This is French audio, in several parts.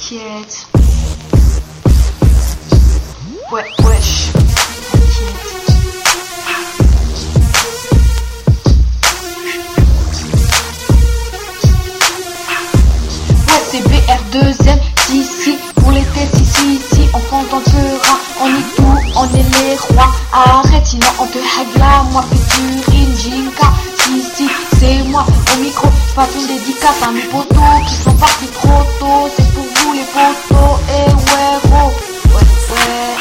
t'inquiète. Ouais, wesh, t'inquiète. Ouais, c'est BR2M, si, pour les têtes, si, on contentera, on est tout, on est les rois. Arrête, sinon on te hague là, moi Featuring Jinka, si, c'est moi au micro, façon dédicace à mes potos qui sont partis trop tôt, c'est pour vous les potos, et ouais, gros, ouais,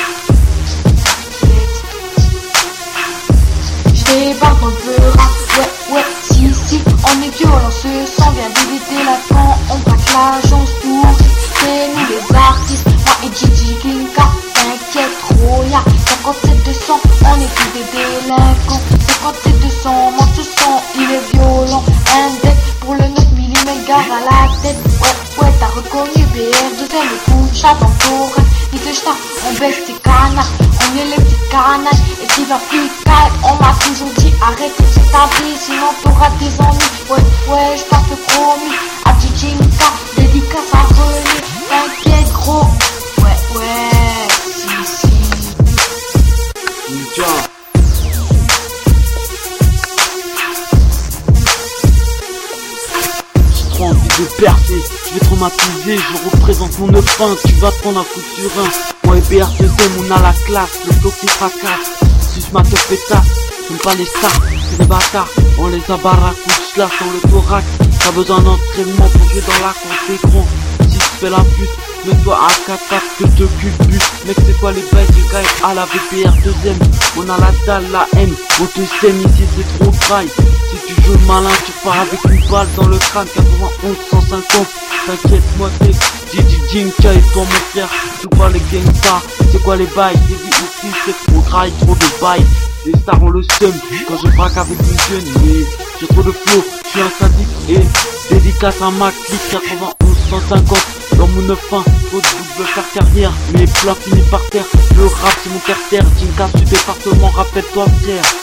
j'débarque dans le beurre, ouais, si, on est violent, ce sang vient d'éviter la temps, on braque l'agence tour, c'est nous les artistes, moi et Gigi Kinka, t'inquiète trop, y'a 57 de sang, on est tous des délinquants, 57 de sang, moi ce sang, il est violent, index pour le 9 mm, gare à la tête, ouais, t'as reconnu BR2M, le coup de chat dans ton ni que j't'arde, on baisse tes canards, on est les petites canailles, et tu vas plus calme, on m'a toujours dit arrête de ta vie, sinon t'auras des ennuis, ouais, j'passe le promis, à Gigi Kinka, dédicace à René, t'inquiète gros, ouais, si. Ninja. J'ai trop envie de percer, je vais traumatiser, je représente mon 9-1, tu vas te prendre un coup sur un. Moi et BR2M, on a la classe, le flow qui fracasse, suce ma teuf pétasse, j'aime pas les stars, c'est des bâtards, on les a barracouche là sur le thorax, t'as besoin d'entraînement pour jouer dans la cour des grands, si tu fais la pute, mets-toi à 4 pattes que te culbute, mec c'est quoi les bails du gars à la BR2M, on a la dalle, la haine, on te sème ici c'est trop dry, si tu joues malin tu pars avec une balle dans le crâne, 91 150, t'inquiète-moi t'es Gigi Jinka et toi mon frère, joue pas les gangsters, c'est quoi les bails, j'ai dit ici c'est trop dry, trop de bails, les stars ont le seum, quand je braque avec une jeune, mais j'ai trop de flow, je suis un sadique et dédicace à ma clique 91 150, dans mon 9-1, trop de double faire carrière, mes plats finis par terre, le rap c'est mon terre-terre, Jinka du département, rappelle-toi frère.